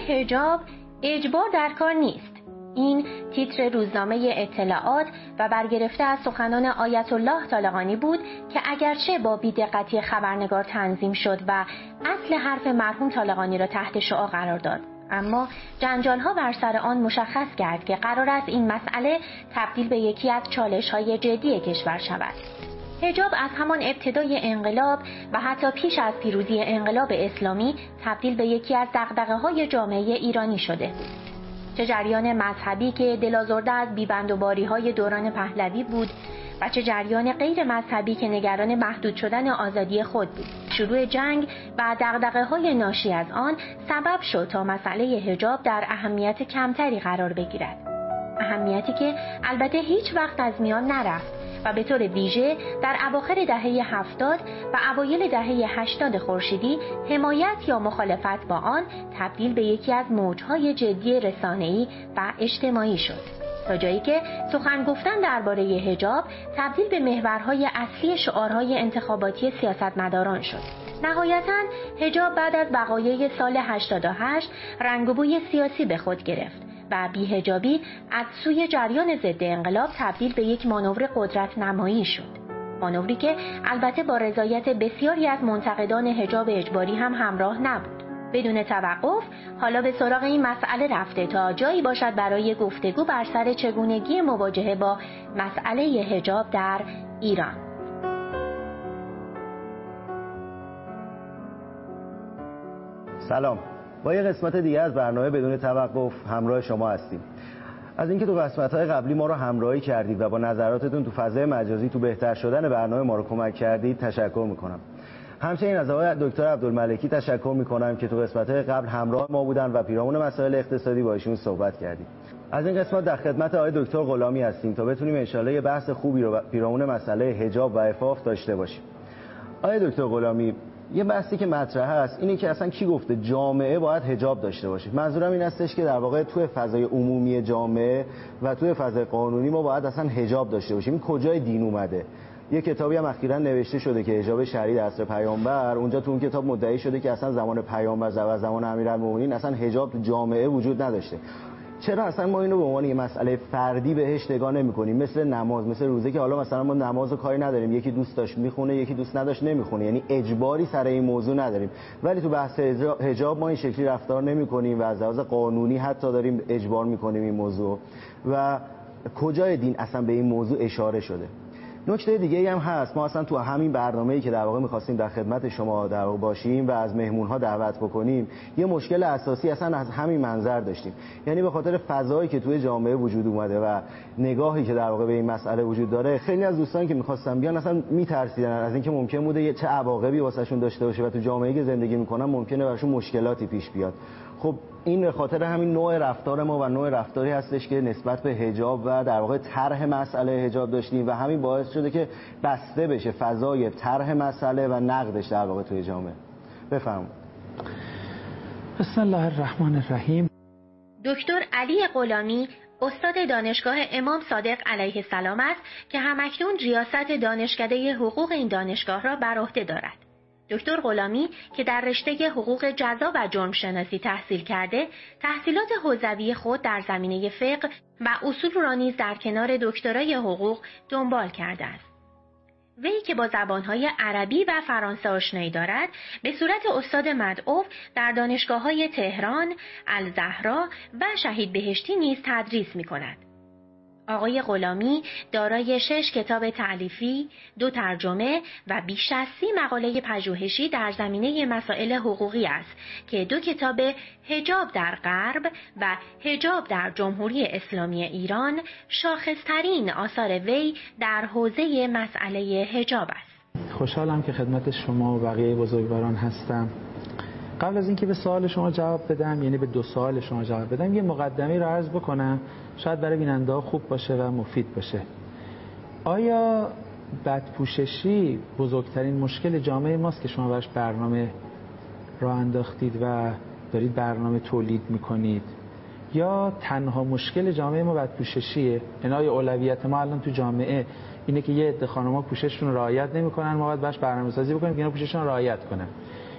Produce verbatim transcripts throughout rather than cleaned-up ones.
حجاب اجبار در کار نیست. این تیتر روزنامه اطلاعات و برگرفته از سخنان آیت الله طالقانی بود که اگرچه با بی‌دقتی خبرنگار تنظیم شد و اصل حرف مرحوم طالقانی را تحت شعاع قرار داد، اما جنجال‌ها بر سر آن مشخص کرد که قرار است این مسئله تبدیل به یکی از چالش‌های جدی کشور شود. حجاب از همان ابتدای انقلاب و حتی پیش از پیروزی انقلاب اسلامی تبدیل به یکی از دغدغه‌های جامعه ایرانی شده. چه جریان مذهبی که دلازرده از بیبندوباری‌های دوران پهلوی بود و چه جریان غیر مذهبی که نگران محدود شدن آزادی خود بود. شروع جنگ و دغدغه‌های ناشی از آن سبب شد تا مسئله حجاب در اهمیت کمتری قرار بگیرد. اهمیتی که البته هیچ وقت از میان نرفت و به طور ویژه در اواخر دهه هفتاد و اوایل دهه هشتاد خورشیدی حمایت یا مخالفت با آن تبدیل به یکی از موجهای جدی رسانه‌ای و اجتماعی شد، تا جایی که سخن گفتن درباره حجاب تبدیل به محورهای اصلی شعارهای انتخاباتی سیاستمداران شد. نهایتاً حجاب بعد از وقایع سال هشتاد و هشت رنگ و بوی سیاسی به خود گرفت و بی‌حجابی از سوی جریان ضد انقلاب تبدیل به یک مانور قدرت نمایی شد. مانوری که البته با رضایت بسیاری از منتقدان حجاب اجباری هم همراه نبود. بدون توقف حالا به سراغ این مسئله رفته تا جایی باشد برای گفتگو بر سر چگونگی مواجهه با مسئله حجاب در ایران. سلام، با یه قسمت دیگه از برنامه بدون توقف همراه شما هستیم. از اینکه تو قسمت‌های قبلی ما رو همراهی کردید و با نظراتتون تو فضای مجازی تو بهتر شدن برنامه ما رو کمک کردید تشکر میکنم. همچنین از آقای دکتر عبدالملکی تشکر میکنم که تو قسمت‌های قبل همراه ما بودن و پیرامون مسائل اقتصادی با ایشون صحبت کردیم. از این قسمت در خدمت آقای دکتر غلامی هستیم تا بتونیم ان شاءالله یه بحث خوبی رو پیرامون مسئله حجاب و عفاف داشته باشیم. آقای دکتر غلامی، یه بحثی که مطرح است اینه که اصلا کی گفته جامعه باید حجاب داشته باشه؟ منظورم این هستش که در واقع توی فضای عمومی جامعه و توی فضای قانونی ما باید اصلا حجاب داشته باشیم. این کجای دین اومده؟ یه کتابی هم اخیراً نوشته شده که حجاب شرعی در عصر پیامبر، اونجا تو اون کتاب مدعی شده که اصلا زمان پیامبر و زمان امیرالمومنین اصلا حجاب تو جامعه وجود نداشته. چرا اصلا ما اینو به عنوان یه مسئله فردی بهش نگاه نمی‌کنیم؟ مثل نماز، مثل روزه که حالا مثلا ما نمازو کاری نداریم، یکی دوست داشت میخونه یکی دوست نداشت نمیخونه، یعنی اجباری سر این موضوع نداریم، ولی تو بحث حجاب ما این شکلی رفتار نمی‌کنیم و از لحاظ قانونی حتی داریم اجبار می‌کنیم این موضوع. و کجای دین اصلا به این موضوع اشاره شده؟ نکته دیگه هم هست، ما اصلا تو همین برنامه‌ای که در واقع می‌خواستیم در خدمت شما در واقع باشیم و از مهمون‌ها دعوت بکنیم، یه مشکل اساسی اصلا از همین منظر داشتیم. یعنی به خاطر فضایی که توی جامعه وجود اومده و نگاهی که در واقع به این مسئله وجود داره، خیلی از دوستانی که می‌خواستن بیان اصلا می‌ترسیدن از اینکه ممکن بوده چه عواقبی واسهشون داشته باشه و تو جامعه‌ای که زندگی می‌کنن ممکنه براشون مشکلاتی پیش بیاد. خب این به خاطر همین نوع رفتار ما و نوع رفتاری هستش که نسبت به حجاب و در واقع طرح مسئله حجاب داشتیم و همین باعث شده که بسته بشه فضای طرح مسئله و نقدش در واقع توی جامعه. بفرمایید. بسم الله الرحمن الرحیم. دکتر علی غلامی استاد دانشگاه امام صادق علیه السلام است که همکنون ریاست دانشکده حقوق این دانشگاه را بر عهده دارد. دکتر غلامی که در رشته حقوق جزا و جرم شناسی تحصیل کرده، تحصیلات حوزوی خود در زمینه فقه و اصول را نیز در کنار دکترای حقوق دنبال کرده است. وی که با زبانهای عربی و فرانسه آشنایی دارد، به صورت استاد مدعو در دانشگاه‌های تهران، الزهرا و شهید بهشتی نیز تدریس می‌کند. آقای غلامی دارای شش کتاب تألیفی، دو ترجمه و بیش از سی مقاله پژوهشی در زمینه مسائل حقوقی است که دو کتاب حجاب در غرب و حجاب در جمهوری اسلامی ایران شاخصترین آثار وی در حوزه مسئله حجاب است. خوشحالم که خدمت شما و بقیه بزرگواران هستم. قبل از اینکه به سوال شما جواب بدم، یعنی به دو سوال شما جواب بدم، یه مقدمه رو عرض بکنم، شاید برای بیننده‌ها خوب باشه و مفید باشه. آیا بدپوششی بزرگترین مشکل جامعه ماست که شما براش برنامه راه انداختید و دارید برنامه تولید میکنید، یا تنها مشکل جامعه ما بدپوششیه؟ یعنی آیا اولویت ما الان تو جامعه اینه که یه عده خانم‌ها پوشششون رعایت نمیکنن، ما باید براش برنامه‌سازی بکنیم که اینا پوشششون رعایت کنن،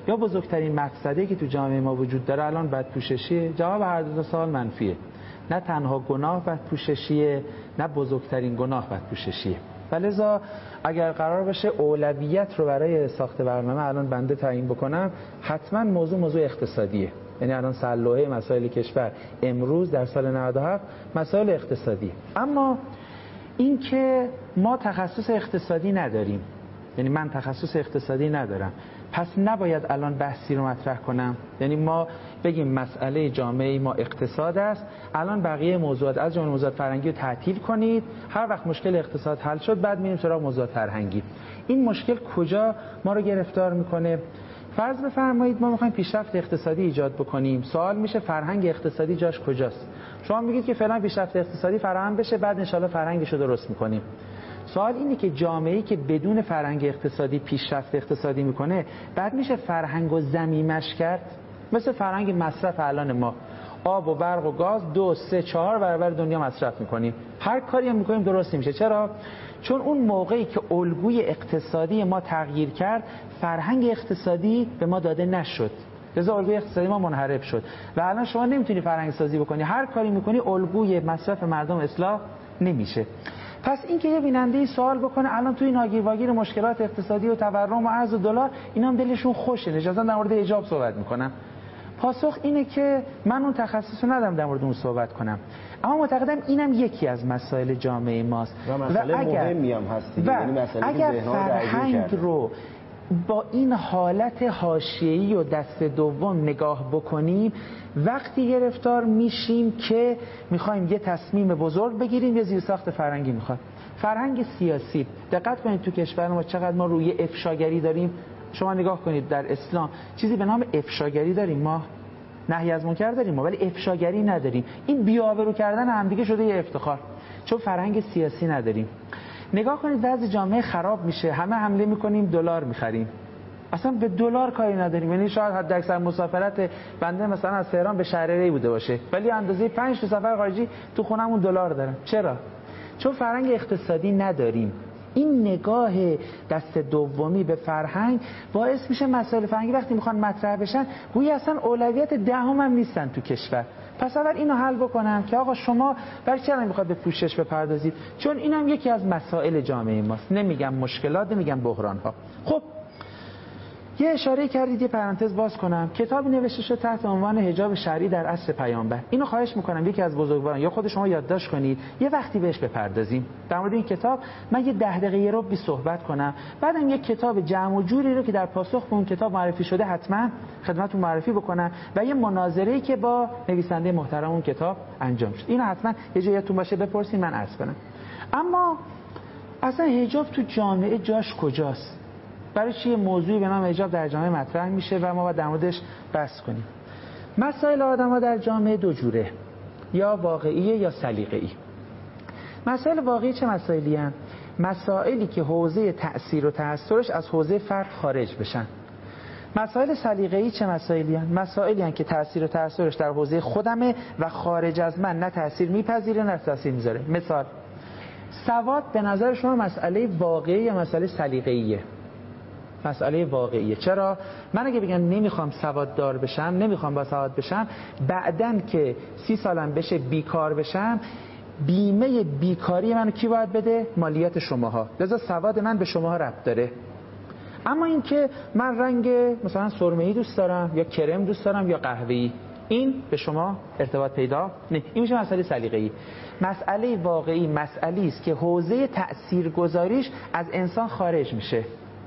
یا بزرگترین مفسده‌ای که تو جامعه ما وجود داره الان بدپوششیه؟ جواب هر دو سوال منفیه. نه تنها گناه بدپوششیه، نه بزرگترین گناه بدپوششیه. ولذا اگر قرار باشه اولویت رو برای ساخت برنامه الان بنده تعیین بکنم، حتما موضوع موضوع اقتصادیه. یعنی الان سلوحه مسائل کشور امروز در سال نود و هفت مسائل اقتصادی. اما این که ما تخصص اقتصادی نداریم، یعنی من تخصص اقتصادی ندارم، پس نباید الان بحثی رو مطرح کنم. یعنی ما بگیم مسئله جامعه ما اقتصاد است، الان بقیه موضوعات از جمله موضوعات فرهنگی رو تعطیل کنید، هر وقت مشکل اقتصاد حل شد بعد میریم سراغ موضوعات فرهنگی. این مشکل کجا ما رو گرفتار میکنه؟ فرض بفرمایید ما میخوایم پیشرفت اقتصادی ایجاد بکنیم، سوال میشه فرهنگ اقتصادی جاش کجاست؟ شما میگید که فعلا پیشرفت اقتصادی فراهم بشه، بعد ان شاءالله فرهنگش رو درست میکنیم. سوال اینه که جامعه‌ای که بدون فرهنگ اقتصادی پیشرفت اقتصادی میکنه، بعد میشه فرهنگ و ضمیمش کرد؟ مثل فرهنگ مصرف الان ما، آب و برق و گاز دو سه چهار برابر دنیا مصرف میکنیم، هر کاری هم میکنیم درست نمیشه. چرا؟ چون اون موقعی که الگوی اقتصادی ما تغییر کرد، فرهنگ اقتصادی به ما داده نشد، لذا الگوی اقتصادی ما منحرف شد و الان شما نمیتونی فرهنگ سازی بکنی، هر کاری میکنی الگوی مصرف مردم اصلاح نمیشه. پس این که یه بیننده سوال بکنه الان تو این هاگیر واگیر مشکلات اقتصادی و تورم و ارز و دلار اینا هم دلشون خوشه، نشستن در مورد حجاب صحبت میکنن، پاسخ اینه که من اون تخصص رو ندارم در مورد اون صحبت کنم، اما معتقدم اینم یکی از مسائل جامعه ماست و مسئله و اگر مهمی هم هست. و یعنی اگر فرهنگ رو با این حالت حاشیه‌ای و دست دوم نگاه بکنیم، وقتی گرفتار میشیم که میخوایم یه تصمیم بزرگ بگیریم، یه زیرساخت فرهنگی میخواد. فرهنگ سیاسی، دقت کنید تو کشور ما چقدر ما روی افشاگری داریم. شما نگاه کنید در اسلام چیزی به نام افشاگری داریم ما؟ نهی از منکر داریم ما، ولی افشاگری نداریم. این بی‌آبرو کردن همدیگه شده یه افتخار، چون فرهنگ سیاسی نداریم. نگاه کنید وضع جامعه خراب میشه، همه حمله میکنیم دلار میخریم، اصلا به دلار کاری نداریم. یعنی شاید حد اکثر مسافرت بنده مثلا از تهران به شهرری بوده باشه، ولی اندازه پنج تا سفر خارجی تو خونمون دلار دارم. چرا؟ چون فرهنگ اقتصادی نداریم. این نگاه دست دومی به فرهنگ باعث میشه مسائل فرهنگی وقتی میخوان مطرح بشن گویا اصلا اولویت دهم هم نیستن تو کشور. پس اول اینو حل بکنم که آقا شما برای چی نمیخواد به پوشش بپردازید؟ چون اینم یکی از مسائل جامعه ماست. نمیگم مشکلات، نمیگم بحران ها. خب یه اشاره کردید، یه پرانتز باز کنم، کتابی نوشته شده تحت عنوان حجاب شرعی در عصر پیامبر. اینو خواهش میکنم یکی از بزرگواران یا خود شما یادداشت کنید، یه وقتی بهش بپردازیم. در مورد این کتاب من یه ده دقیقه یه رو بی صحبت کنم، بعدم یه کتاب جمع و جوری رو که در پاسخ به اون کتاب معرفی شده حتما خدمتتون معرفی بکنم و یه مناظره‌ای که با نویسنده محترم اون کتاب انجام شد. اینو حتما یه جایی یادتون باشه بپرسید من عرض کنم. اما اصلا حجاب تو جامعه جاش کجاست؟ برای چی موضوعی به نام حجاب در جامعه مطرح میشه و ما باید در موردش بحث کنیم؟ مسائل آدم‌ها در جامعه دو جوره، یا واقعیه یا سلیقه‌ای. مسائل واقعی چه مسائلی هستند؟ مسائلی که حوزه تأثیر و تأثیرش از حوزه فرد خارج بشن. مسائل سلیقه‌ای چه مسائلی هستند؟ مسائلی هستند که تأثیر و تأثیرش در حوزه خودمه و خارج از من نه تأثیر میپذیره نه تأثیر میذاره. مثال، سواد به نظر شما مسئله واقعی یا مسئله سلیقه‌ایه؟ مسئله واقعیه. چرا؟ من اگه بگم نمیخوام سواددار بشم، نمیخوام با سواد بشم، بعدن که سی سالم بشه بیکار بشم، بیمه بیکاری منو کی باید بده؟ مالیات شماها. لذا سواد من به شماها ربط داره. اما این که من رنگ مثلا سرمه‌ای دوست دارم یا کرم دوست دارم یا قهوه‌ای، این به شما ارتباط پیدا نه. این میشه مسئله سلیقه‌ای. مسئله واقعی مسئله است که حوزه تاثیرگذاریش از انسان خارج میشه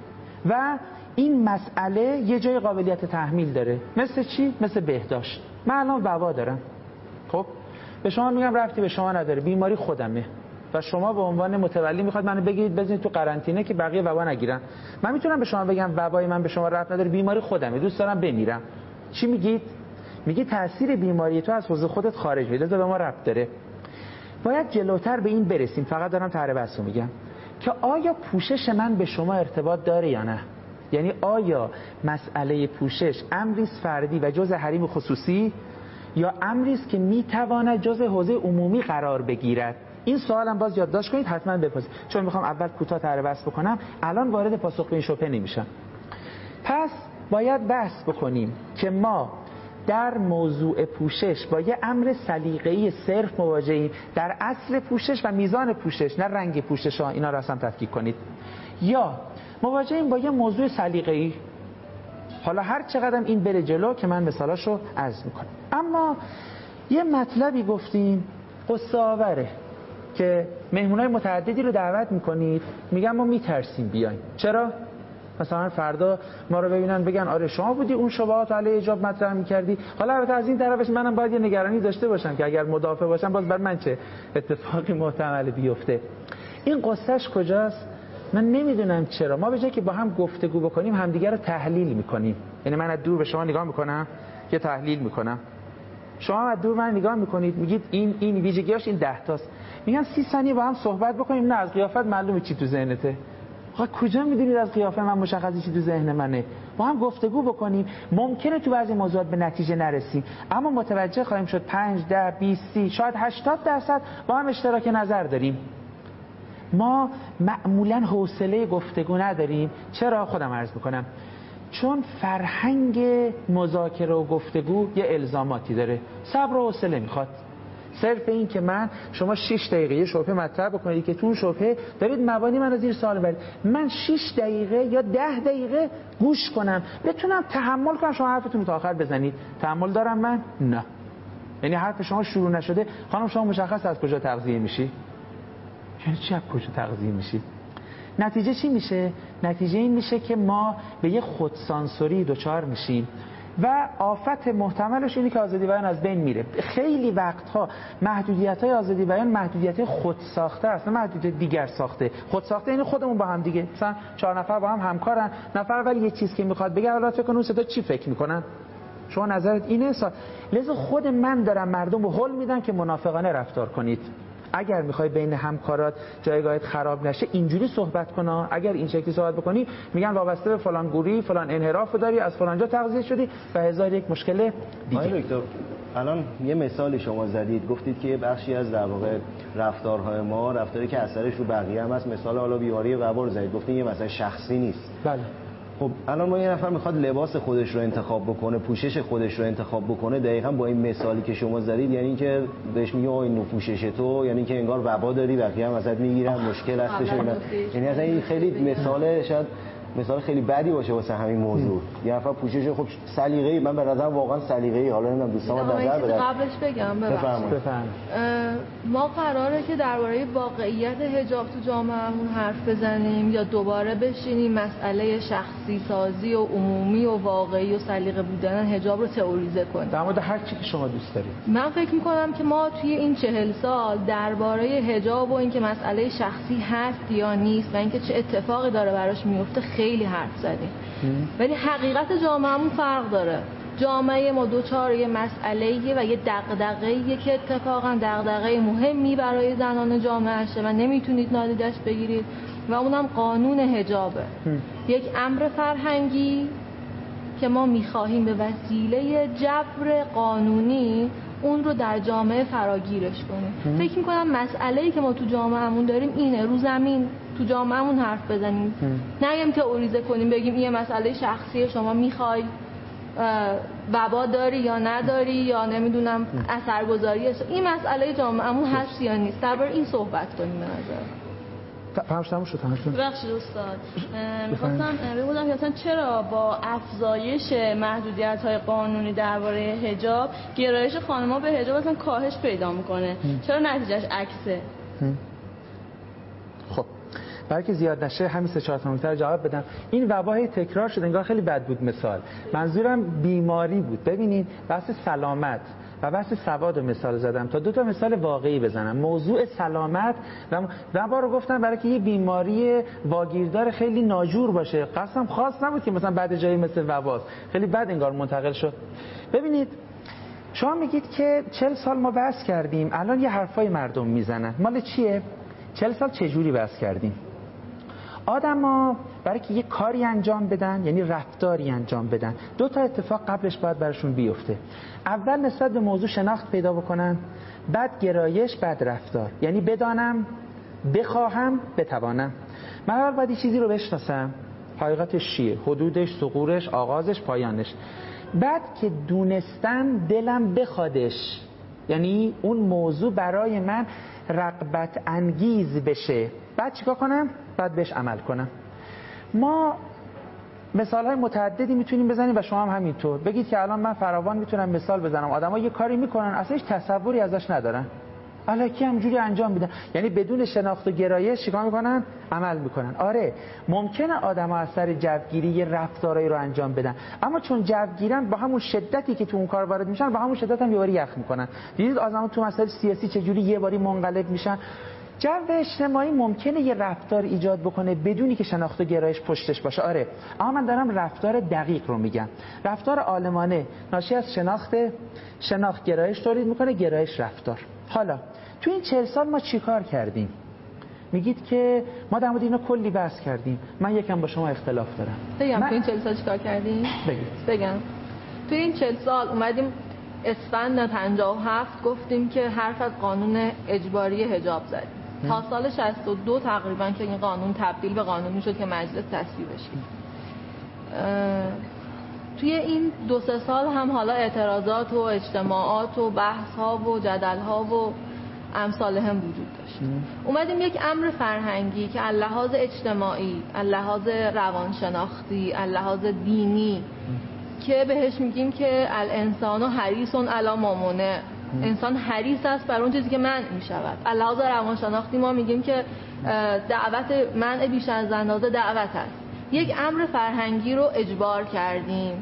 و این مسئله یه جای قابلیت تحمیل داره. مثل چی؟ مثل بهداشت. من الان وبا دارم، خب به شما میگم ربطی به شما نداره، بیماری خودمه و شما به عنوان متولی میخواد منو بگیرید بزنید تو قرنطینه که بقیه وبا نگیرن. من میتونم به شما بگم وبای من به شما ربط نداره، بیماری خودمه، دوست دارم بمیرم. چی میگید؟ میگی تاثیر بیماری تو از حوزه خودت خارج میشه، لذا به ما ربط داره. باید جلوتر به این برسیم. فقط دارم طرح بحثو میگم که آیا پوشش من به شما ارتباط داره یا نه؟ یعنی آیا مسئله پوشش امری است فردی و جزء حریم خصوصی یا امری است که میتواند جزء حوزه عمومی قرار بگیرد؟ این سوالم باز یادداشت کنید، حتما بپرسید، چون میخوام اول کوتاه طرح بحث بکنم، الان وارد پاسخ به این شبهه نمیشم. پس باید بحث بکنیم که ما در موضوع پوشش با یه امر سلیقه‌ای صرف مواجهیم، در اصل پوشش و میزان پوشش، نه رنگ پوشش ها، اینا رو اصلا تفکیک کنید، یا مواجهیم با یه موضوع سلیقه‌ای. حالا هر چقدر این بره جلو که من مثالاشو عرض میکنم. اما یه مطلبی گفتیم قصه آوره که مهمونای متعددی رو دعوت میکنید، میگن ما میترسیم بیایم. چرا؟ مثلا فردا ما رو ببینن بگن آره شما بودی اون شبهات علیه حجاب مطرح میکردی. حالا البته از این طرفش منم باید یه نگرانی داشته باشم که اگر مدافع باشم باز بر من چه اتفاقی محتمل بیفته. این قصهش کجاست؟ من نمیدونم چرا ما به جای که با هم گفتگو بکنیم همدیگه رو تحلیل میکنیم. یعنی من از دور به شما نگاه میکنم یه تحلیل میکنم، شما از دور من نگاه میکنید میگید این این ویژگیاش این ده تاست، میگن سی ثانیه با هم صحبت بکنیم، نه از قیافت معلومه چی تو ذهنته. آقا کجا میدونید از قیافه من مشخصی چی تو ذهن منه؟ با هم گفتگو بکنیم. ممکنه تو بعضی موضوعات به نتیجه نرسیم اما متوجه خواهیم شد پنج، ده، بیست، سی، شاید هشتاد درصد با هم اشتراک نظر داریم. ما معمولا حوصله گفتگو نداریم. چرا؟ خودم عرض میکنم چون فرهنگ مذاکره و گفتگو یه الزاماتی داره، صبر و حوصله میخواد. صرف این که من شما شش دقیقه یه شبهه مطرح بکنید که تو اون شبهه دارید مبانی من از زیر سوال برید، من شش دقیقه یا ده دقیقه گوش کنم بتونم تحمل کنم شما حرفتون رو تا آخر بزنید. تحمل دارم من؟ نه. یعنی حرف شما شروع نشده خانم شما مشخص از کجا تغذیه میشی؟ یعنی چی از کجا تغذیه میشی؟ نتیجه چی میشه؟ نتیجه این میشه که ما به یه خودسانسوری دچار میشیم و آفت محتملش اینه که آزادی بیان از بین میره. خیلی وقتها محدودیت‌های آزادی بیان محدودیت خود ساخته است، نه محدودیت دیگر ساخته. خود ساخته یعنی خودمون با هم دیگه، مثلا چهار نفر با هم همکارن، نفر ولی یه چیز که میخواد بگه حالا فکر کن اون سه تا چی فکر میکنن، شما نظرت اینه. لذا خود من دارم مردم رو هول میدم که منافقانه رفتار کنید. اگر میخوای بین همکارات جایگاهت خراب نشه اینجوری صحبت کن. اگر این شکلی صحبت بکنی میگن وابسته به فلان گوری فلان انحراف داری، از فلان جا تغذیه شدی و هزار یک مشکل دیگه. آقای دکتر الان یه مثالی شما زدید، گفتید که یه بخشی از در واقع رفتارهای ما رفتاری که اثرش رو بقیه هم هست. مثال حالا بیماری وبا رو زدید، گفتید یه مثلا شخصی نیست. بله. خب الان ما یه نفر میخواد لباس خودش رو انتخاب بکنه، پوشش خودش رو انتخاب بکنه، دقیقاً با این مثالی که شما زدید یعنی که بهش میگه آ این نوع پوشش تو یعنی که انگار وبا داری، بقیه هم ازت میگیرن، مشکل هستش. یعنی اصلا این خیلی مثال شاید مثال خیلی بدی باشه واسه همین موضوع. یه نفر پوشش خب سلیقه‌ای، من به نظر واقعا سلیقه‌ای، حالا نمیدونم دوستان نظر بدن. قبلش بگم ببخشید ما قراره که درباره واقعیت حجاب تو جامعهمون حرف بزنیم یا دوباره بشینیم مسئله شخصی سازی و عمومی و واقعی و سلیقه بودن حجاب رو تئوریزه کنیم؟ در مورد هر چی که شما دوست دارید. من فکر می‌کنم که ما توی این چهل سال درباره حجاب و اینکه مسئله شخصی هست یا نیست و اینکه چه اتفاقی داره براش میفته خیلی حرف زدیم، ولی حقیقت جامعهمون فرق داره. جامعه ما دوچار یه مسئله‌ایه و یه دغدغه‌ایه که اتفاقا دغدغه مهمی برای زنان جامعهشه و نمیتونید نادیدش بگیرید و اونم قانون حجابه. یک امر فرهنگی که ما میخواهیم به وسیله جبر قانونی اون رو در جامعه فراگیرش کنیم. فکر میکنم مسئله‌ای که ما تو جامعهمون داریم اینه، رو زمین تو جامعهمون حرف بزنیم، نگیم تئوریزه کنیم بگیم این مسئله شخصیه شما میخوای وبا داری یا نداری یا نمیدونم اثرگذاری، این مسئله جامعهمون هست یا نیست، درباره این صحبت کنیم. به نظر فهمش تموم شد. همشون بخشید استاد میخواستم بگم که اصلا چرا با افزایش محدودیت‌های قانونی درباره حجاب گرایش خانم‌ها به حجاب اصلا کاهش پیدا میکنه؟ چرا نتیجهش عکسه؟ خب برای که زیاد نشه همین سه چهار تا نکته جواب بدم. این وبای تکرار شد، انگار خیلی بد بود مثال. منظورم بیماری بود. ببینید بحث سلامت و بحث سواد مثال زدم تا دو تا مثال واقعی بزنم. موضوع سلامت و وبا رو گفتم برای که یه بیماری واگیردار خیلی ناجور باشه، قسم خاص نبود که مثلا بعد جایی مثل وباست، خیلی بد انگار منتقل شد. ببینید شما میگید که چهل سال ما بحث کردیم، الان یه حرفای مردم میزنن، مال چیه؟ چهل سال چه جوری بحث کردیم؟ آدما برای که یه کاری انجام بدن، یعنی رفتاری انجام بدن، دو تا اتفاق قبلش باید براشون بیفته. اول نسبت به موضوع شناخت پیدا بکنن، بعد گرایش، بعد رفتار. یعنی بدانم، بخواهم، بتوانم. من اول باید یه چیزی رو بشناسم، حقیقتش چیه، حدودش، ثغورش، آغازش، پایانش. بعد که دونستم دلم بخوادش، یعنی اون موضوع برای من رغبت انگیز بشه، بعد چیکار کنم؟ بعد بهش عمل کنم. ما مثال‌های متعددی میتونیم بزنیم و شما هم همینطور. بگید که الان من فراوان میتونم مثال بزنم، آدم‌ها یه کاری میکنن اصلا هیچ تصوری ازش ندارن، الکی همجوری انجام میدن، یعنی بدون شناخت و گرایش چیکار میکنن؟ عمل میکنن. آره ممکنه آدم‌ها از سر جوگیری یه رفتارایی رو انجام بدن، اما چون جوگیرن با همون شدتی که تو اون کار وارد میشن با همون شدت هم یه باری یخ میکنن. دیدید آدم‌ها تو مسائل سیاسی چجوری یه باری منقلب میشن؟ جو اجتماعی ممکنه یه رفتار ایجاد بکنه بدونی که شناخت و گرایش پشتش باشه. آره اما من دارم رفتار دقیق رو میگم. رفتار عالمانه ناشی از شناخت، شناخت گرایش تولید میکنه، گرایش رفتار. حالا تو این چهل سال ما چیکار کردیم؟ میگید که ما در مورد اینا کلی بحث کردیم، من یکم با شما اختلاف دارم. بگم من... تو این چهل سال چیکار کردیم؟ بگید. بگم تو این چهل سال اومدیم اسفند پنجاه و هفت گفتیم که حرف از قانون اجباری حجاب زدیم. تا سال شصت و دو تقریبا که این قانون تبدیل به قانونی شد که مجلس تصویبش کرد. توی این دو سه سال هم حالا اعتراضات و اجتماعات و بحث ها و جدل ها و امثال هم وجود داشت. اومدیم یک امر فرهنگی که از لحاظ اجتماعی، از لحاظ روانشناختی، از لحاظ دینی که بهش میگیم که الانسان حریص علی ما منع، انسان حریص است بر اون چیزی که منع میشود. از لحاظ روانشناختی ما میگیم که دعوت منع بیش از اندازه دعوت است. یک امر فرهنگی رو اجبار کردیم،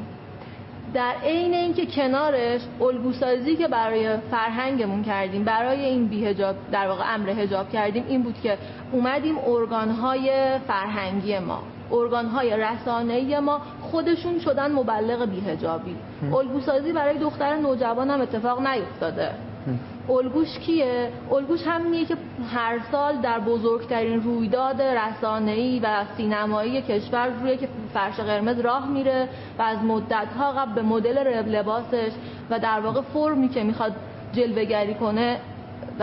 در عین اینکه کنارش الگوسازی که برای فرهنگمون کردیم، برای این بی‌حجاب در واقع امر حجاب کردیم، این بود که اومدیم ارگان‌های فرهنگی ما، ارگان‌های رسانه‌ای ما خودشون شدن مبلغ بی‌حجابی. الگوسازی برای دختر نوجوان هم اتفاق نیفتاده. الگوش کیه؟ الگوش همینیه که هر سال در بزرگترین رویداد رسانه‌ای و سینمایی کشور روی که فرش قرمز راه میره و از مدت‌ها قبل به مدل لباسش و در واقع فرمی که میخواد جلوه‌گری کنه و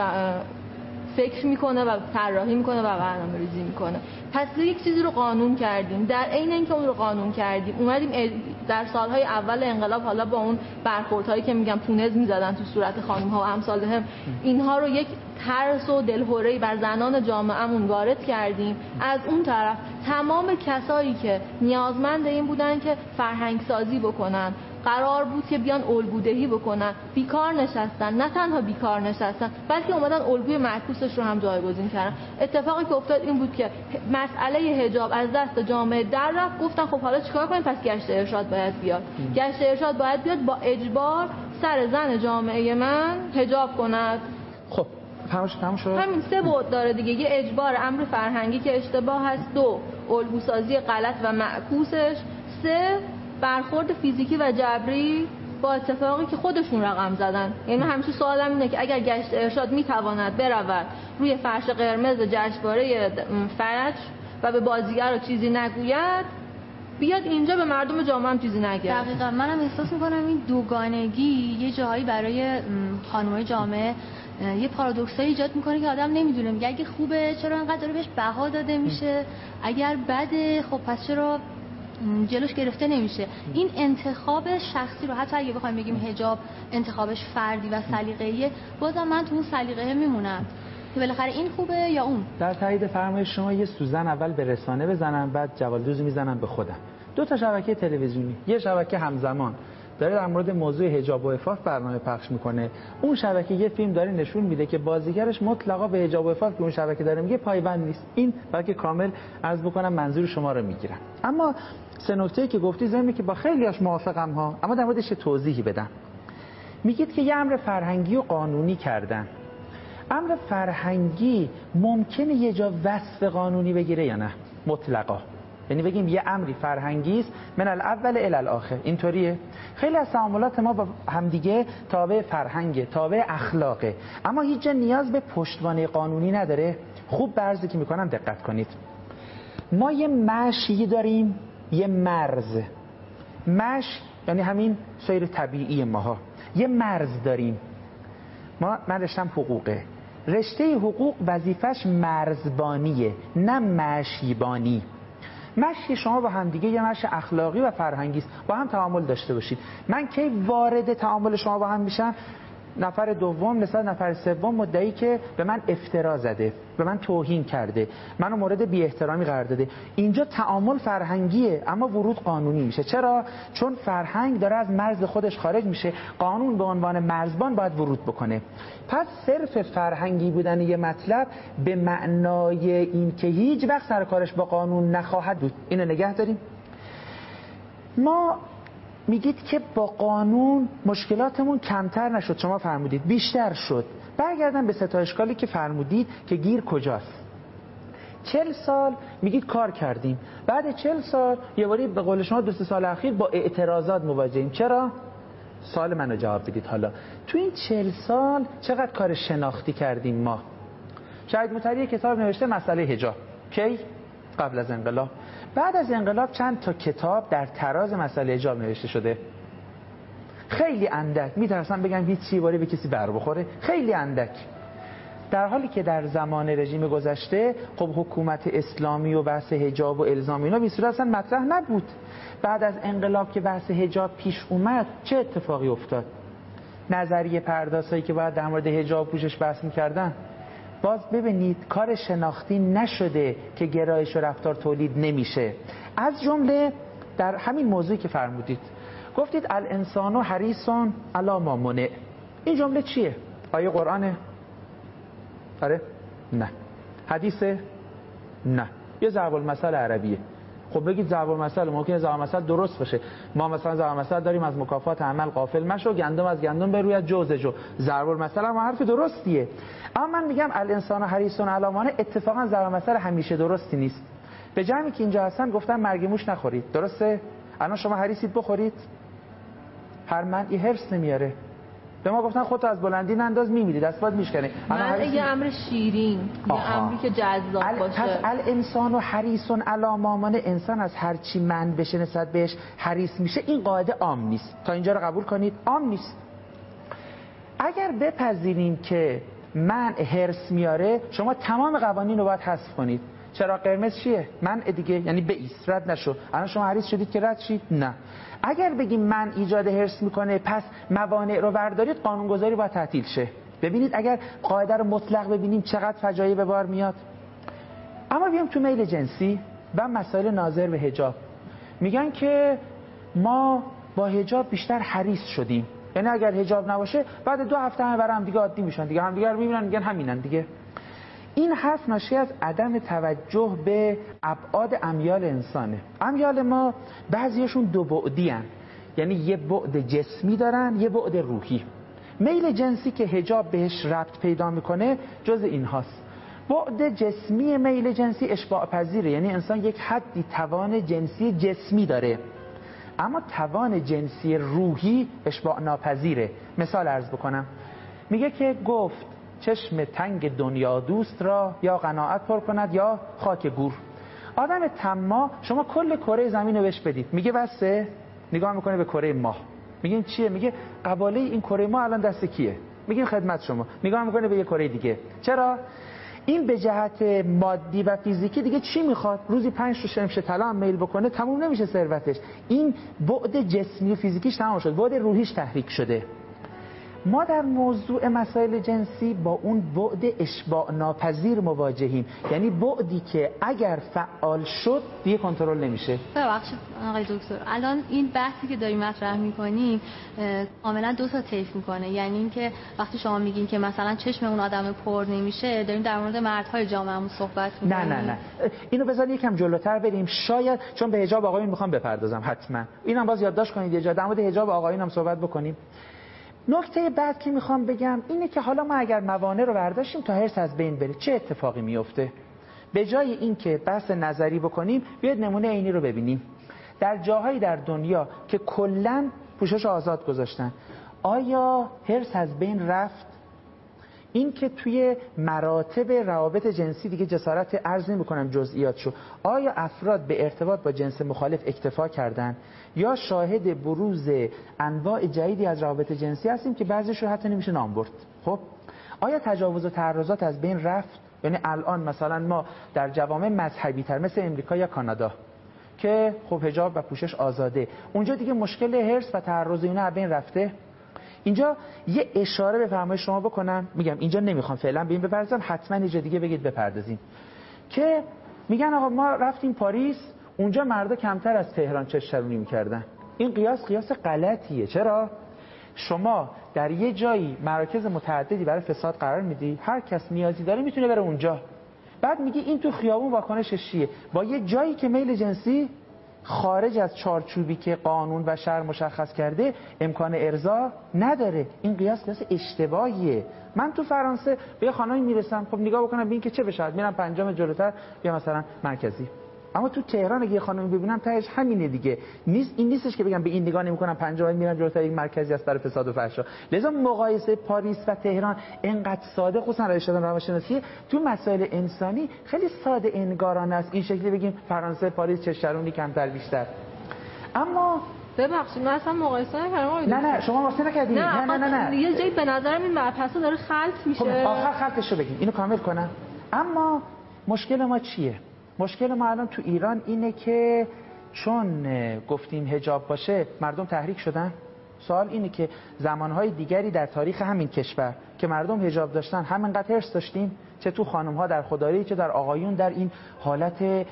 فکر میکنه و طراحی میکنه و برنامه‌ریزی میکنه. پس یک چیزی رو قانون کردیم، در عین اینکه اون رو قانون کردیم اومدیم در سالهای اول انقلاب حالا با اون برخوردهایی که میگم پونز میزدن تو صورت خانم‌ها و امثالهم، اینها رو یک ترس و دلهره‌ای بر زنان جامعه‌مون وارد کردیم. از اون طرف تمام کسایی که نیازمند این بودن که فرهنگ سازی بکنن، قرار بود که بیان الگودهی بکنن، بیکار نشستن. نه تنها بیکار نشستن بلکه اومدن الگوی معکوسش رو هم جایگزین کردن. اتفاقی که افتاد این بود که مسئله حجاب از دست جامعه در رفت. گفتن خب حالا چیکار کنیم؟ پس گشت ارشاد باید بیاد. گشت ارشاد باید بیاد با اجبار سر زن جامعه من حجاب کند. خب تمام شد تمام شد. همین سه بعد داره دیگه. یه اجبار امر فرهنگی که اشتباه هست، دو الگوسازی غلط و معکوسش، سه برخورد فیزیکی و جبری با اتفاقی که خودشون رقم زدن. یعنی همیشه سوالم اینه که اگر گشت ارشاد میتواند برود روی فرش قرمز جشنواره فجر و به بازیگر رو چیزی نگوید، بیاد اینجا به مردم جامعه هم چیزی نگه. دقیقاً منم احساس میکنم این دوگانگی یه جایی برای خانم‌های جامعه یه پارادوکسایی ایجاد میکنه که آدم نمیدونه، میگه اگه خوبه چرا انقدر داره بهش بها داده میشه، اگر بده خب پس چرا جلوش گرفته نمیشه. این انتخاب شخصی رو حتی اگه بخوایم بگیم حجاب انتخابش فردی و سلیقه‌ایه، بازم من تو اون سلیقه میمونم که بالاخره این خوبه یا اون. در تایید فرمایش شما یه سوزن اول به رسانه بزنم، بعد جوالدوز میزنم به خودم. دو تا شبکه تلویزیونی، یه شبکه همزمان داره در مورد موضوع حجاب و عفاف برنامه پخش میکنه، اون شبکه یه فیلم داره نشون میده که بازیگرش مطلقا به حجاب و عفاف که اون شبکه داره میگه پایبند نیست. این بلکه کامل عرض بکنم منظور شما رو میگیرم. اما سه نکته‌ای که گفتی زمینی که با خیلیاش موافقم ها، اما در موردش توضیحی بدم. میگید که یه امر فرهنگی و قانونی کردن. امر فرهنگی ممکنه یه جا وصف قانونی بگیره یا نه؟ مطلقا. یعنی بگیم یه امری فرهنگی است من الاول الی الاخر. اینطوریه. خیلی از تعاملات ما با همدیگه تابع فرهنگه، تابع اخلاقه، اما هیچ جا نیاز به پشتوانه قانونی نداره. خوب به عرضی که میکنم دقت کنید. ما یه مشی داریم، یه مرز. مش یعنی همین سیر طبیعی ماها. یه مرز داریم. ما من رشتم حقوقه. رشته حقوق وظیفش مرزبانیه، نه مشیبانی. مشی شما با هم دیگه یه مشی اخلاقی و فرهنگی است، با هم تعامل داشته باشید. من کی وارد تعامل شما با هم میشم؟ نفر دوم نسبت نفر سوم مدعی که به من افترا زده، به من توهین کرده، منو مورد بی احترامی قرار داده. اینجا تعامل فرهنگیه اما ورود قانونی میشه. چرا؟ چون فرهنگ داره از مرز خودش خارج میشه، قانون به عنوان مرزبان باید ورود بکنه. پس صرف فرهنگی بودن یه مطلب به معنای این که هیچ وقت سر کارش با قانون نخواهد بود. اینو نگه داریم. ما میگید که با قانون مشکلاتمون کمتر نشد، شما فرمودید بیشتر شد. برگردم به سه تا اشکالی که فرمودید که گیر کجاست. چل سال میگید کار کردیم، بعد چل سال یه باری به قول شما دو سه سال اخیر با اعتراضات مواجهیم. چرا؟ سوال منو جواب بدید. حالا تو این چل سال چقدر کار شناختی کردیم ما؟ شاید مطلع کتاب نوشته مسئله حجاب، کی؟ قبل از انقلاب. بعد از انقلاب چند تا کتاب در تراز مسئله حجاب نوشته شده؟ خیلی اندک. میترسم بگم هیچ چیزی باری به کسی بر بخوره، خیلی اندک. در حالی که در زمان رژیم گذشته خب حکومت اسلامی و بحث حجاب و الزام اینا به صورت اصلا مطرح نبود. بعد از انقلاب که بحث حجاب پیش اومد چه اتفاقی افتاد؟ نظریه پردازهایی که باید در مورد حجاب پوشش بحث می‌کردن، باز ببینید کار شناختی نشده که گرایش و رفتار تولید نمیشه. از جمله در همین موضوعی که فرمودید گفتید الانسان حریص علی ما منع. این جمله چیه؟ آیه قرآنه؟ آره؟ نه. حدیثه؟ نه. یه ضرب المثل عربیه. خب بگید ضرب المثل ممکنه ضرب المثل درست باشه. ما مثلا ضرب المثل داریم از مکافات عمل غافل مشو، گندم از گندم بروید جوز جو. ضرب المثل هم حرف درستیه. اما من میگم الانسان حریص علی ما، اتفاقا ضرب المثل همیشه درستی نیست. به جمعی که اینجا هستن گفتن مرگ موش نخورید، درسته؟ الان شما حریصید بخورید؟ هر منعی حرص نمیاره. به ما گفتن خودت از بلندی ننداز میمیری، دستات میشکنه. من یه امر شیرین، یه امری که جذاب ال... باشه. پس الانسان و حریص علی ما منع، انسان از هر چی من بشه نسبت بهش حریص میشه. این قاعده عام نیست. تا اینجا رو قبول کنید عام نیست. اگر بپذیریم که من حرص میاره، شما تمام قوانین رو باید حذف کنید. چرا قرمز چیه؟ منع دیگه، یعنی بایست، رد نشو. الان شما حریص شدید که رد شید؟ نه. اگر بگیم من ایجاد حرص میکنه پس موانع رو بردارید، قانونگذاری باید تعطیل شه. ببینید اگر قاعده رو مطلق ببینیم چقدر فجایع به بار میاد. اما بیام تو میل جنسی و مسائل ناظر به حجاب. میگن که ما با حجاب بیشتر حریص شدیم، یعنی اگر حجاب نباشه بعد دو هفته هم برام دیگه عادی میشن دیگه، هم دیگه رو میبینن میگن همینن دیگه. این حرف ناشی از عدم توجه به ابعاد امیال انسانه. امیال ما بعضیشون دو بعدی هن. یعنی یه بعد جسمی دارن، یه بعد روحی. میل جنسی که حجاب بهش ربط پیدا میکنه جز این هاست. بعد جسمی میل جنسی اشباع پذیره، یعنی انسان یک حدی توان جنسی جسمی داره، اما توان جنسی روحی اشباع ناپذیره. مثال عرض بکنم، میگه که گفت چشم تنگ دنیا دوست را یا قناعت پر کند یا خاک گور. آدم طماع شما کل کره زمین رو بهش بدید، میگه بسه؟ نگاه میکنه به کره ماه، میگین چیه؟ میگه قباله این کره ماه الان دست کیه؟ میگین خدمت شما. نگاه میکنه به یه کره دیگه. چرا؟ این به جهت مادی و فیزیکی دیگه چی میخواد؟ روزی پنج تا شمش طلا هم میل بکنه تموم نمیشه ثروتش. این بعد جسمی و فیزیکیش تمام شد، بعد روحیش تحریک شده. ما در موضوع مسائل جنسی با اون بعد اشباع ناپذیر مواجهیم، یعنی بعدی که اگر فعال شد دیگه کنترل نمیشه. ببخشید آقای دکتر، الان این بحثی که داریم مطرح میکنیم کاملا دو تا طیف میکنه. یعنی اینکه وقتی شما میگین که مثلا چشم اون آدم پر نمیشه، داریم در مورد مردهای جامعهمون صحبت میکنیم. نه نه نه اینو بذار یکم جلوتر بریم. شاید چون به حجاب آقایون میخوام بپردازم، حتما اینم باز یادداشت کنید یه جا در مورد حجاب آقایون هم صحبت بکنیم. نکته بعد که میخوام بگم اینه که حالا ما اگر موانع رو برداشتیم تا حرص از بین بره چه اتفاقی میفته؟ به جای اینکه بحث نظری بکنیم بیاید نمونه عینی رو ببینیم. در جاهایی در دنیا که کلاً پوشش آزاد گذاشتن، آیا حرص از بین رفت؟ این که توی مراتب روابط جنسی دیگه جسارت عرض نمی‌کنم جزئیاتشو، آیا افراد به ارتباط با جنس مخالف اکتفا کردن یا شاهد بروز انواع جدیدی از روابط جنسی هستیم که بعضیش رو حتی نمیشه نام برد؟ خب آیا تجاوز و تعرضات از بین رفت؟ یعنی الان مثلا ما در جوامع مذهبی تر مثل امریکا یا کانادا که خب حجاب و پوشش آزاده. اونجا دیگه مشکل هرس و تعرض اینا از بین رفته. اینجا یه اشاره به فرمایش شما بکنم، میگم اینجا نمیخوام فعلا به این بپردازم، حتما یه جا دیگه بگید بپردازیم، که میگن آقا ما رفتیم پاریس، اونجا مردا کمتر از تهران چشترونی میکردن. این قیاس قیاس غلطیه. چرا؟ شما در یه جایی مراکز متعددی برای فساد قرار میدی، هر کس نیازی داره میتونه بره اونجا، بعد میگی این تو خیابون واکنشش چیه؟ با یه جایی که میل جنسی خارج از چارچوبی که قانون و شرع مشخص کرده امکان ارضا نداره. این قیاس قیاس اشتباهیه. من تو فرانسه به یه خانمی میرسم، خب نگاه بکنم ببین که چه بشه، میرم پنجم جلوتر یا مثلا مرکزی. اما تو تهران اگه یه خانمی ببینم تهش همینه دیگه. نیست این نیستش که بگم به این نگاه نمی‌کنم پنجم میرم جلوتر یک مرکزی از طرف فساد و فحشا. لذا مقایسه پاریس و تهران انقدر ساده، خصوصا روش‌شناسی روانشناسی تو مسائل انسانی خیلی ساده انگارانه است این شکلی بگیم فرانسه پاریس چشترونی کمتر بیشتر. اما ببخشید من اصلا مقایسه نکردم. نه نه شما مقایسه نکردید. نه نه نه نه, نه. یه جایی به نظرم این مبحثا داره خلط میشه. خب آخر خلطشو بگیم، اینو کامل کنم. اما مشکل ما چیه؟ مشکل ما الان تو ایران اینه که چون گفتیم حجاب باشه مردم تحریک شدن. سوال اینه که زمانهای دیگری در تاریخ همین کشور که مردم حجاب داشتن همینقدر حرص داشتیم، چه تو خانم‌ها در خودداری، چه در آقایون در این حالت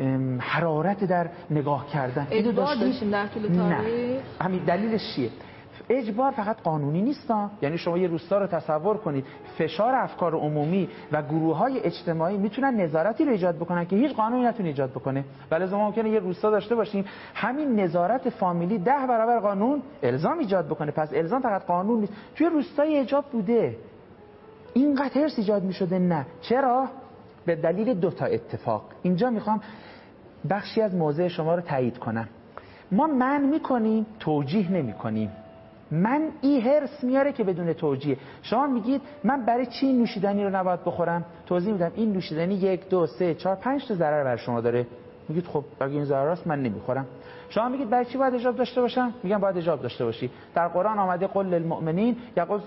حرارت در نگاه کردن. اینو داشتیم در طول تاریخ؟ نه. همین دلیلش چیه؟ اجبار فقط قانونی نیستا. یعنی شما یه روستا رو تصور کنید، فشار افکار عمومی و گروه‌های اجتماعی میتونن نظارتی رو ایجاد بکنن که هیچ قانونی نتونه ایجاد بکنه. ولی ما ممکنه یه روستا داشته باشیم همین نظارت فامیلی ده برابر قانون الزام ایجاد بکنه. پس الزام فقط قانون نیست. توی روستای حجاب بوده اینقدر هرس ایجاد میشده. نه. چرا؟ به دلیل دو تا اتفاق. اینجا میخوام بخشی از موضع شما رو تایید کنم. ما من میکنیم، توجیه نمیکنیم. من ای هرس میاره که بدون توجیه. شما میگید من برای چی این نوشیدنی رو نباید بخورم؟ توضیح میدم این نوشیدنی یک دو سه چهار پنج تا ضرر بر شما داره. میگید خب اگه این ضرر است من نمیخورم. شما میگید برای چی باید حجاب داشته باشم؟ میگم باید حجاب داشته باشی. در قرآن آمده قل للمؤمنین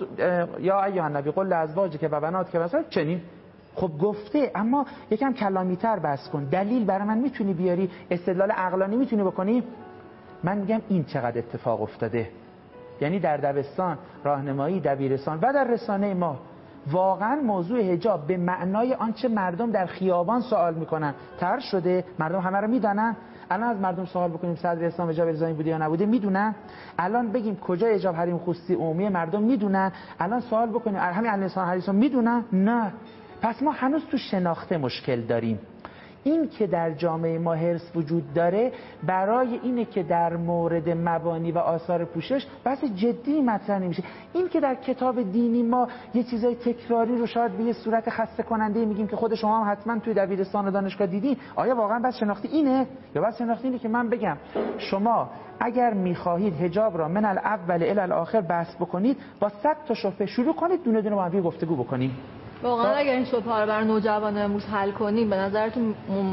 یا ایها النبی قل لازواجک و بناتک مثلا چنین. خب گفته، اما یکم کلامی‌تر بحث کن. دلیل برای من میتونی بیاری؟ استدلال عقلانی میتونی بکنی؟ من میگم این چقدر اتفاق افتاده. یعنی در دبستان، راهنمایی، دبیرستان و در رسانه ما واقعا موضوع حجاب به معنای آنچه مردم در خیابان سوال میکنن طرح شده. مردم همه رو میدونن. الان از مردم سوال بکنیم صدر اسلام حجاب الزامی بوده یا نبوده، میدونن. الان بگیم کجا حجاب حریم خصوصی عمومی، مردم میدونن. الان سوال بکنیم همین الانسان حدیثا میدونن؟ نه. پس ما هنوز تو شناخته مشکل داریم. این که در جامعه ما حرص وجود داره برای اینه که در مورد مبانی و آثار پوشش بحث جدی مطرح نمیشه. این که در کتاب دینی ما یه چیزای تکراری رو شاید به یه صورت خسته کننده میگیم که خود شما هم حتما توی دبیرستان و دانشگاه دیدین، آیا واقعا بس شناختی اینه؟ یا بس شناختی اینه که من بگم شما اگر میخواهید حجاب را من الاول الی الاخر بحث بکنید با صد تا شبهه شروع کنید، دونه دونه با هم گفتگو بکنیم. واقعا اگر این شبهه رو برای نوجوان امروز حل کنیم به نظرتون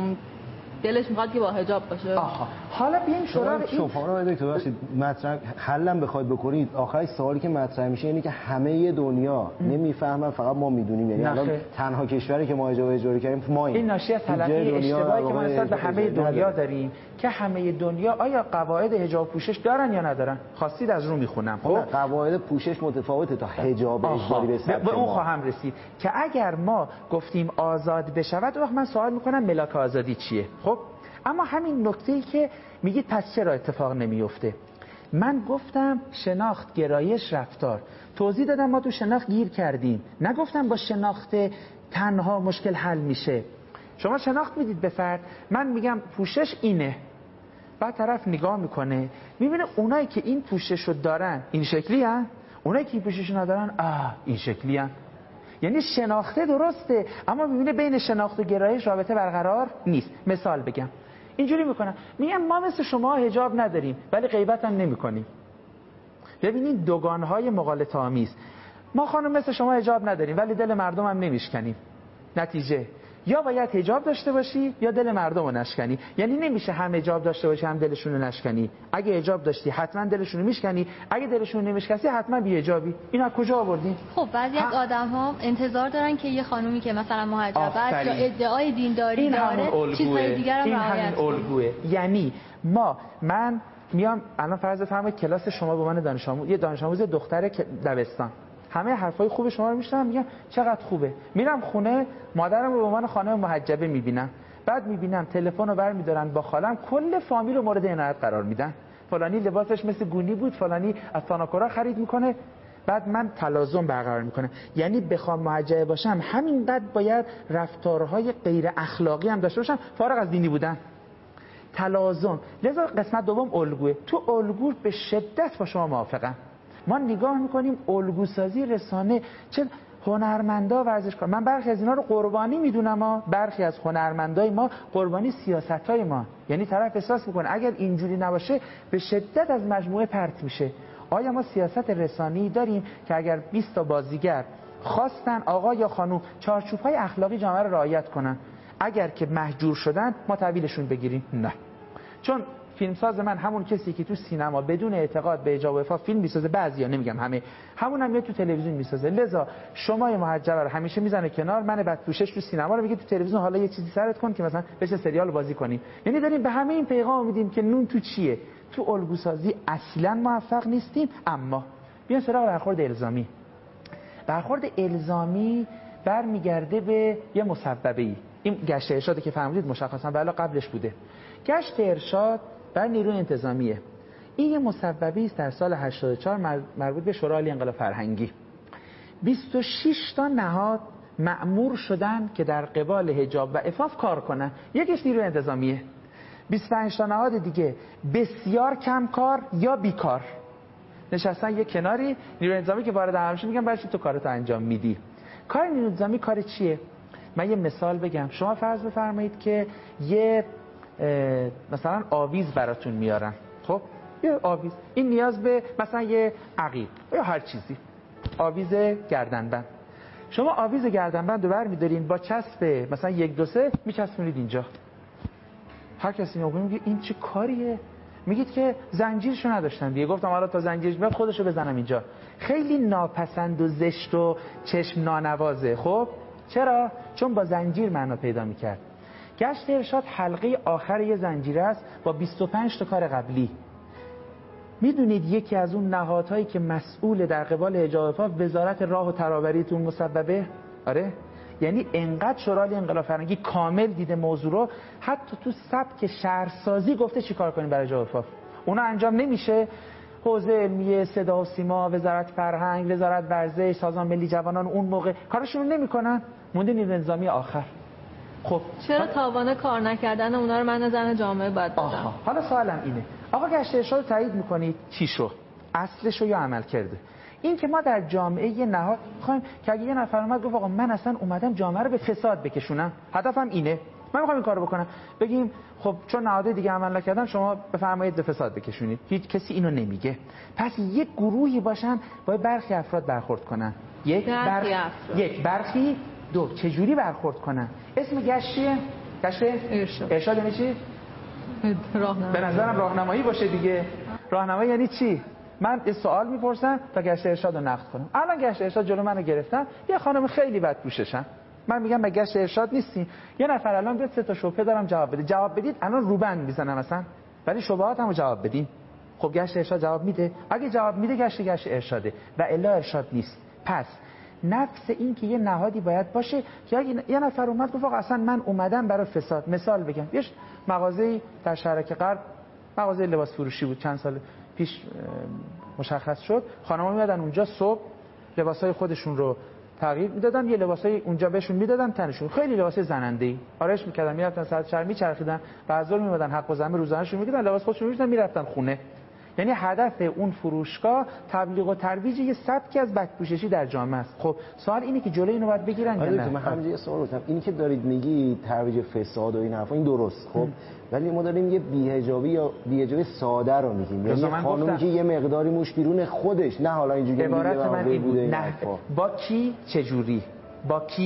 دلش میخواد که با حجاب باشه؟ آها. حالا بیایم سراغ این شبهه رو ببینید تو باشید مطرح حلم بخواید بکنید. آخرش سوالی که مطرح میشه اینه که همه دنیا نمیفهمن، فقط ما میدونیم. یعنی الان تنها کشوری که ما حجاب اجباری کردیم ما این ناشی از تلقی اشتباهی که ما نسبت به همه دنیا داریم که همه دنیا آیا قواعد حجاب پوشش دارن یا ندارن؟ خواستید از رو میخونم. خب قواعد پوشش متفاوته تا حجاب اجباری به سبب به اون خواهم رسید که اگر ما گفتیم آزاد بشود، وقت من سوال میکنم ملاک آزادی چیه؟ خب اما همین نکته‌ای که میگید پس چرا اتفاق نمیفته، من گفتم شناخت، گرایش، رفتار. توضیح دادم ما تو شناخت گیر کردیم، نگفتم با شناخت تنها مشکل حل میشه. شما شناخت میدید به فرد، من میگم پوشش اینه، بعد طرف نگاه میکنه میبینه اونایی که این پوشش رو دارن این شکلی هن، اونایی که این پوشش رو ندارن آه این شکلی هن. یعنی شناخته درسته اما میبینه بین شناخت و گرایش رابطه برقرار نیست. مثال بگم اینجوری میکنن، میگم ما مثل شما حجاب نداریم ولی غیبت هم نمی کنیم. ببینید دوگانهای مغالطه آمیز. ما خانم مثل شما حجاب نداریم ولی دل مردم هم نمیشکنیم. نتیجه یا باید حجاب داشته باشی یا دل مردم رو نشکنی. یعنی نمیشه هم حجاب داشته باشی هم دلشون رو نشکنی. اگه حجاب داشتی حتما دلشون رو میشکنی، اگه دلشون رو نمیشکستی حتما بی حجابی. اینا کجا آوردین؟ خب بعضی از آدم‌ها انتظار دارن که یه خانومی که مثلا محجبه یا ادعای دینداری داره چیزهای دیگر هم رعایت کنه. این الگوئه. یعنی ما من میام الان فرض بفرمایید کلاس شما به من دانش آموز، یه دانش آموز دختر دبستان، همه حرفای خوب شما رو میشنم، میگم چقدر خوبه. میرم خونه مادرم رو به عنوان خانم محجبه میبینم، بعد میبینم تلفن رو برمیدارن با خالم کل فامیل رو مورد عنایت قرار میدن. فلانی لباسش مثل گونی بود، فلانی از تاناکورا خرید میکنه، بعد من تلازم برقرار میکنه. یعنی بخوام محجبه باشم همینقدر باید رفتارهای غیر اخلاقی هم داشته باشم فارغ از دینی بودن. تلازم. لذا قسمت دوم الگوه. تو الگو به شدت با شما موافقم. ما نگاه میکنیم الگوسازی رسانه، چه هنرمندا ورزشکار، من برخی از اینا رو قربانی میدونم، ها برخی از هنرمندای ما قربانی سیاستای ما. یعنی طرف احساس میکنه اگر اینجوری نباشه به شدت از مجموعه پرت میشه. آیا ما سیاست رسانه‌ای داریم که اگر بیست تا بازیگر خواستن آقا یا خانم چارچوب‌های اخلاقی جامعه رو رعایت کنن، اگر که محجور شدن ما تحویلشون بگیریم؟ نه. چون فیلمساز من همون کسی که تو سینما بدون اعتقاد به حجاب و عفاف فیلم میسازه، بعضیا نمیگم همه، همون هم میاد تو تلویزیون میسازه. لذا شما محجبه رو همیشه میزنه کنار، من بدپوشش تو سینما رو میگه تو تلویزیون حالا یه چیزی سرت کن که مثلا بشه سریال بازی کنیم. یعنی داریم به همه این پیغام میدیم که نون تو چیه. تو الگوسازی اصلا موفق نیستیم. اما بیان سراغ برخورد الزامی. برخورد الزامی برمیگرده به یه مسببه‌ای. این گشت ارشادی که فرمودید مشخصا ولی قبلش بوده. گشت ارشاد بر نیروی انتظامیه. این یه مسببی است در سال هشتاد و چهار مربوط به شورای عالی انقلاب فرهنگی. بیست و شش تا نهاد مأمور شدن که در قبال حجاب و عفاف کار کنن. یکیش نیروی انتظامیه. بیست و پنج تا نهاد دیگه بسیار کم کار یا بیکار نشستن یه کناری. نیروی انتظامی که وارد همشه میگن برای چی تو کارتو انجام میدی؟ کار نیروی انتظامی کار چیه؟ من یه مثال بگم. شما فرض بفرمایید که یه مثلا آویز براتون میارن. خب یه آویز، این نیاز به مثلا یه عقیق یا هر چیزی، آویز گردنبند. شما آویز گردنبند رو برمی‌دارین با چسب مثلا یک دو سه میچسبونید اینجا. هر کسی میگه میگه این چه کاریه؟ میگید که زنجیرشو نداشتن دیگه، گفتم حالا تا زنجیرش بیاد خودشو بزنم اینجا. خیلی ناپسند و زشت و چشم نانوازه. خب چرا؟ چون با زنجیر معنا پیدا میکرد. گشت ارشاد حلقه آخر یه زنجیره است با بیست و پنج تا کار قبلی. میدونید یکی از اون نهادهایی که مسئول در قبال حجاب و عفاف وزارت راه و ترابریتون مسببه؟ آره؟ یعنی انقدر شورای انقلاب فرهنگی کامل دیده موضوع رو، حتی تو سبک شهرسازی گفته چیکار کنیم برای حجاب و عفاف. اونا انجام نمیشه. حوزه علمیه، صدا و سیما، وزارت فرهنگ، وزارت ورزش، سازمان ملی جوانان اون موقع کارشون نمیکنن. مونده نیروی انتظامی آخر. خب چرا تاوان کار نکردن اونا رو من زن جامعه باید بدم؟ آها. حالا سوالم اینه، آقا گشت ارشاد رو تایید میکنید چیشو؟ اصلشو یا عمل کرده؟ این که ما در جامعه یه نهاد میخوایم که اگه یه نفر اومد گفت آقا من اصلا اومدم جامعه رو به فساد بکشونم، هدفم اینه، من میخوام این کارو بکنم، بگیم خب چون نهادهای دیگه عمل نکردن شما بفرمایید به فساد بکشونید. هیچ کسی اینو نمیگه. پس یک گروهی باشن باید برخی افراد برخورد کنن. یک برخی افراد. یک برخی دو چجوری برخورد کنن؟ اسم گشت چیه؟ گشت ارشاد. ارشاد یعنی چی؟ راهنمایی. به نظرم راهنمایی باشه دیگه. راهنمایی یعنی چی؟ من یه سوال میپرسم تا گشت ارشاد رو نقد کنم. الان گشت ارشاد جلو منو گرفتن، یه خانم خیلی بد پوششم، من میگم به گشت ارشاد نیستی. یه نفر الان بیاد سه تا شبهه دارم جواب بده، جواب بدید الان روبند میزنم مثلا، ولی شبهاتمو جواب بدین. خب گشت ارشاد جواب میده؟ اگه جواب میده گشت گشت ارشاده و الا ارشاد نیست. پس نفس این که یه نهادی باید باشه که اگه یه نفر اومد گفت آقا اصلا من اومدم برای فساد، مثال بگم یه مغازه‌ای در شهرک غرب مغازه لباس فروشی بود، چند سال پیش مشخص شد خانم‌ها میادن اونجا صبح لباسای خودشون رو تغییر میدادن، یه لباسای اونجا بهشون میدادن تنشون، خیلی لباس زننده‌ای آرایش میکردن، میرفتن ساعت چهار میچرخیدن، بعد ظهر میومدن حق و ضمیر روزانه‌شون میگیرن، لباس خودشون می‌پوشیدن میرفتن خونه. یعنی هدف اون فروشگاه تبلیغ و ترویج یه سبکی از بدپوششی در جامعه است. خب سوال اینه که جلوی اینو باید بگیرن یا نه؟ من همینجوری یه سوال داشتم، اینی که دارید میگی ترویج فساد و این حرفا این درست، خب ولی ما داریم یه بی‌حجابی یا بی‌حجابی ساده رو میگیم، یعنی خانومی که یه مقداری موش بیرون خودش، نه حالا اینجوری عبارت من این بود، نه با کی چه جوری، با کی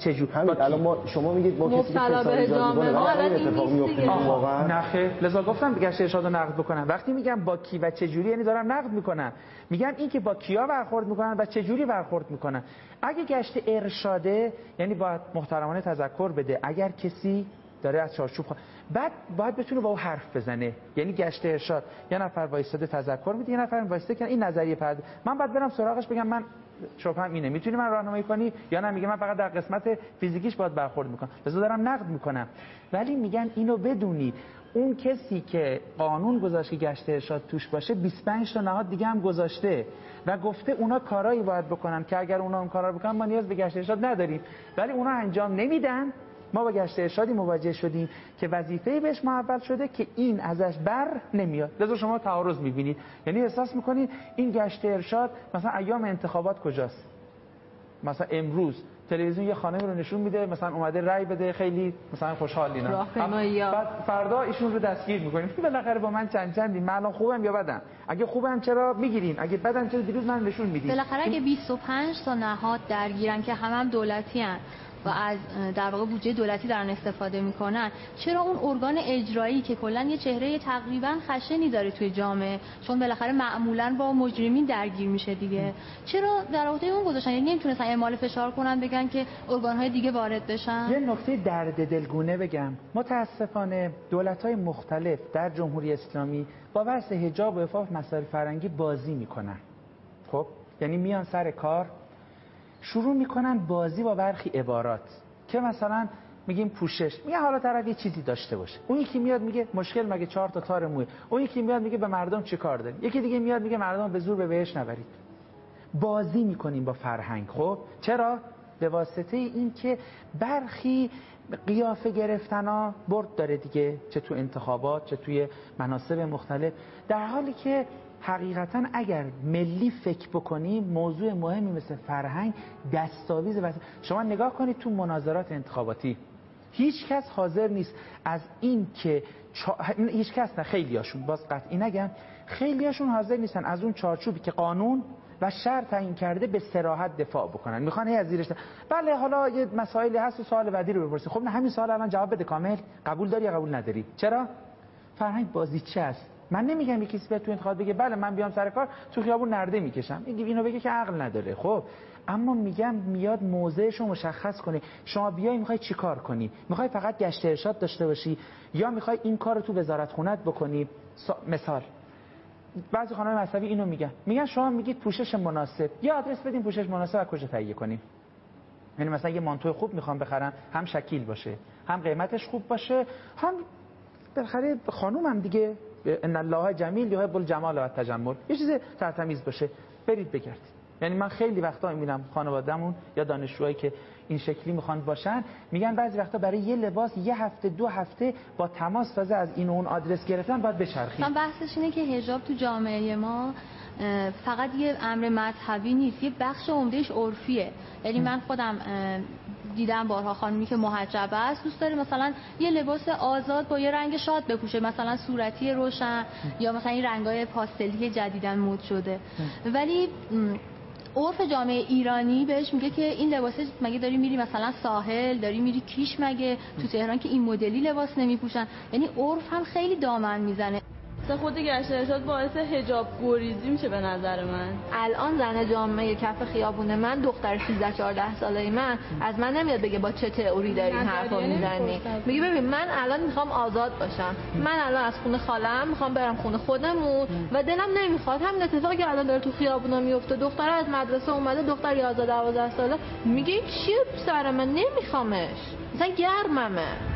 چجور همین الان ما شما میگید با کسی که به جامعه واقعا اتفاق میفته واقعا نخه لذا گفتم گشت ارشاد رو نقد بکنم. وقتی میگم با کی و چه جوری یعنی دارم نقد میکنم، میگم این که با کیا برخورد میکنن و چه جوری برخورد میکنن. اگه گشت ارشاده یعنی باید محترمانه تذکر بده اگر کسی داره از چارچوب خوا... بعد باید بتونه با او حرف بزنه. یعنی گشت ارشاد یه نفر وایساده تذکر میده، یه نفر وایساده که این نظریه پرد من باید برم سراغش بگم من شوپم اینه، میتونی من راهنمایی کنی یا نه؟ میگه من فقط در قسمت فیزیکیش باید برخورد میکنم، لذا دارم نقد میکنم. ولی میگم اینو بدونی اون کسی که قانون گذاشت که گشت ارشاد توش باشه بیست و پنج تا نهاد دیگه هم گذاشته و گفته اونا کارایی باید بکنن که اگر اونا اون کارا رو بکنن ما نیاز به گشت ارشاد نداریم، ولی اونا انجام نمیدن. ما با گشت ارشادی مواجه شدیم که وظیفه‌ای بهش محول شده که این ازش بر نمیاد. لذا شما تعارض می‌بینید، یعنی احساس می‌کنید این گشت ارشاد مثلا ایام انتخابات کجاست؟ مثلا امروز تلویزیون یه خانمی رو نشون میده مثلا اومده رأی بده خیلی مثلا خوشحالینا، بعد فردا ایشون رو دستگیر می‌کنیم. بالاخره با من چند چندی من الان خوبم یا بدم؟ اگه خوبم چرا میگیرین؟ اگه بدم چرا دیروز من نشون میدین؟ بالاخره اگه بیست و پنج تا نهاد درگیرن که همه هم دولتی ان و از در واقع بودجه دولتی دارن استفاده میکنن، چرا اون ارگان اجرایی که کلا یه چهره تقریبا خشنی داره توی جامعه، چون بالاخره معمولا با مجرمین درگیر میشه دیگه، چرا در واقع اون گذاشتن؟ یعنی نمیتونستن اعمال فشار کنن بگن که ارگان‌های دیگه وارد بشن؟ یه نکته درد دلگونه بگم، متاسفانه دولت‌های مختلف در جمهوری اسلامی با بحث حجاب و عفاف مسائل فرهنگی بازی میکنن. خب یعنی میان سر کار شروع میکنن بازی با برخی عبارات که مثلا میگیم پوشش، میگه حالا طرف یه چیزی داشته باشه، اون یکی میاد میگه مشکل مگه چهار تا تار موی، اون یکی میاد میگه به مردم چه کار دارید، یکی دیگه میاد میگه مردم به زور به بهش نبرید. بازی میکنیم با فرهنگ. خب چرا؟ به واسطه این که برخی قیافه گرفتنا برد داره دیگه، چه تو انتخابات چه توی مناصب مختلف، در حالی که حقیقتا اگر ملی فکر بکنیم موضوع مهمی مثل فرهنگ دستاویز. و شما نگاه کنید تو مناظرات انتخاباتی هیچ کس حاضر نیست از این که چا... هیچ کس نه، خیلیاشون، باز قطعی نگم، خیلیاشون حاضر نیستن از اون چارچوبی که قانون و شرع تعیین کرده به صراحت دفاع بکنن. میخوان هی از زیرش بله حالا یه مسائلی هست و سوال بعدی رو بپرسید. خب نه همین سوال الان جواب بده کامل، قبول داری یا قبول نداری؟ چرا؟ فرهنگ بازیچه است. من نمیگم یکی کسی بیاد تو انتخابات بگه بله من بیام سر کار تو خیابون نرده میکشم، میگه اینو بگه که عقل نداره. خب اما میگم میاد موضعش رو مشخص کنه. شما بیای میخوای چیکار کنی؟ میخوای فقط گشت ارشاد داشته باشی یا میخوای این کارو تو وزارت خونت بکنی؟ مثال بعضی خانم مذهبی اینو میگن، میگن شما میگید پوشش مناسب، یا آدرس بدین پوشش مناسب از کجا تهیه کنیم. یعنی مثلا یه مانتو خوب میخوام بخرم، هم شکیل باشه، هم قیمتش خوب باشه، هم بالاخره خانومم دیگه، ان الله جمیل یحب الجمال و التجمل، یه چیز ترتمیز باشه، برید بگردید. یعنی من خیلی وقتا میبینم خانواده‌مون یا دانشجوهایی که این شکلی میخوان باشن میگن بعضی وقتا برای یه لباس یه هفته دو هفته با تماس تازه از این و اون آدرس گرفتن باید بچرخید. من بحثش اینه که حجاب تو جامعه ما فقط یه امر مذهبی نیست، یه بخش عمدهش عرفیه. یعنی من خودم دیدم بارها خانمی که محجبه است دوست داره مثلا یه لباس آزاد با یه رنگ شاد بپوشه، مثلا صورتی روشن یا مثلا این رنگای پاستلی که جدیداً مد شده، ولی عرف جامعه ایرانی بهش میگه که این لباس مگه داری میری مثلا ساحل، داری میری کیش، مگه تو تهران که این مدلی لباس نمیپوشن. یعنی عرف هم خیلی دامن میزنه. خود گشت ارشاد باعث حجاب گریزی میشه به نظر من. الان زن جامعه کف خیابون من، دختر سیزده چهارده ساله من، از من نمیاد بگه با چه تئوری داری این حرفو میزنی. میگه ببین من الان میخوام آزاد باشم، من الان از خونه خالم میخوام برم خونه خودمون و دلم نمیخواد همین اتفاقی که الان داره تو خیابونا میفته، دختر از مدرسه اومده، دختر یازده دوازده ساله، میگه چیه سر من نمیخوامش، مثلا گرممه.